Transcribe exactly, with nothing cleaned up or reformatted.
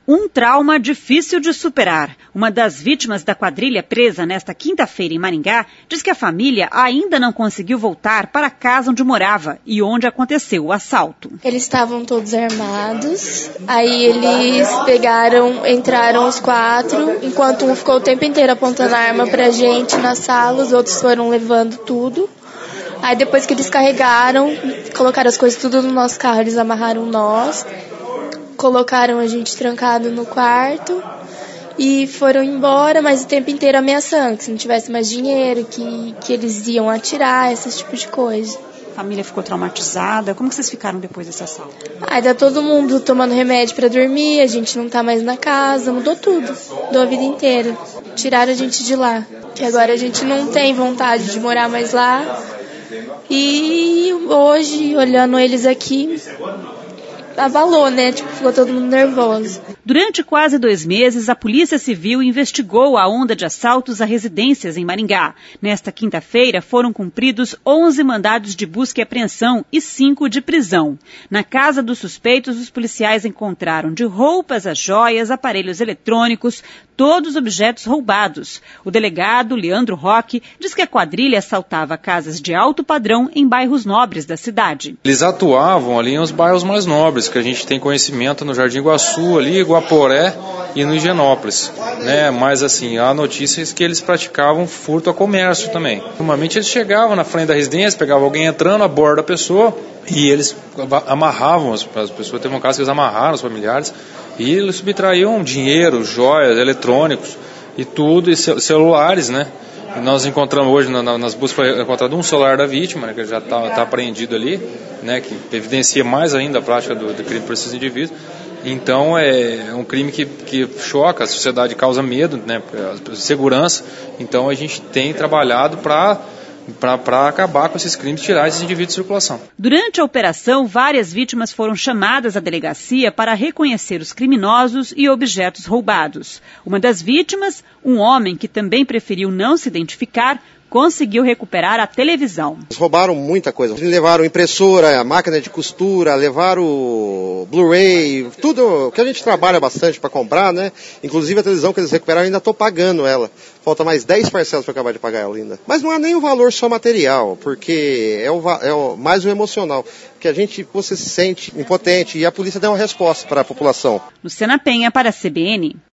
Um trauma difícil de superar. Uma das vítimas da quadrilha presa nesta quinta-feira em Maringá diz que a família ainda não conseguiu voltar para a casa onde morava e onde aconteceu o assalto. Eles estavam todos armados, aí eles pegaram, entraram os quatro, enquanto um ficou o tempo inteiro apontando a arma pra gente na sala, os outros foram levando tudo. Aí depois que eles carregaram, colocaram as coisas tudo no nosso carro, eles amarraram nós. Colocaram a gente trancado no quarto e foram embora, mas o tempo inteiro ameaçando que se não tivesse mais dinheiro, que, que eles iam atirar, esse tipo de coisa. A família ficou traumatizada. Como que vocês ficaram depois desse assalto? Aí tá todo mundo tomando remédio pra dormir, a gente não tá mais na casa, mudou tudo, mudou a vida inteira. Tiraram a gente de lá, que agora a gente não tem vontade de morar mais lá. E hoje, olhando eles aqui, abalou, né? Tipo, ficou todo mundo nervoso. Durante quase dois meses, a Polícia Civil investigou a onda de assaltos a residências em Maringá. Nesta quinta-feira, foram cumpridos onze mandados de busca e apreensão e cinco de prisão. Na casa dos suspeitos, os policiais encontraram de roupas a joias, aparelhos eletrônicos, todos objetos roubados. O delegado, Leandro Roque, diz que a quadrilha assaltava casas de alto padrão em bairros nobres da cidade. Eles atuavam ali nos bairros mais nobres, que a gente tem conhecimento no Jardim Iguaçu, ali, Guaporé e no Higienópolis, né? Mas assim, há notícias que eles praticavam furto a comércio também. Normalmente eles chegavam na frente da residência, pegavam alguém entrando a bordo da pessoa e eles amarravam as pessoas. Teve um caso que eles amarraram os familiares e eles subtraíam dinheiro, joias, eletrônicos e tudo, e celulares, né? E nós encontramos hoje na, nas buscas, foi encontrado um celular da vítima, né, que já está tá apreendido ali, né, que evidencia mais ainda a prática do, do crime por esses indivíduos. Então é um crime que, que choca, a sociedade causa medo, né, segurança. Então a gente tem trabalhado para para acabar com esses crimes e tirar esses indivíduos de circulação. Durante a operação, várias vítimas foram chamadas à delegacia para reconhecer os criminosos e objetos roubados. Uma das vítimas, um homem que também preferiu não se identificar, conseguiu recuperar a televisão. Eles roubaram muita coisa. Eles levaram impressora, máquina de costura, levaram Blu-ray, tudo que a gente trabalha bastante para comprar, né? Inclusive a televisão que eles recuperaram, eu ainda estou pagando ela. Falta mais dez parcelas para acabar de pagar ela ainda. Mas não é nem o valor só material, porque é, o, é o, mais o emocional. Que a gente, você se sente impotente e a polícia dá uma resposta para a população. Luciana Penha para a C B N.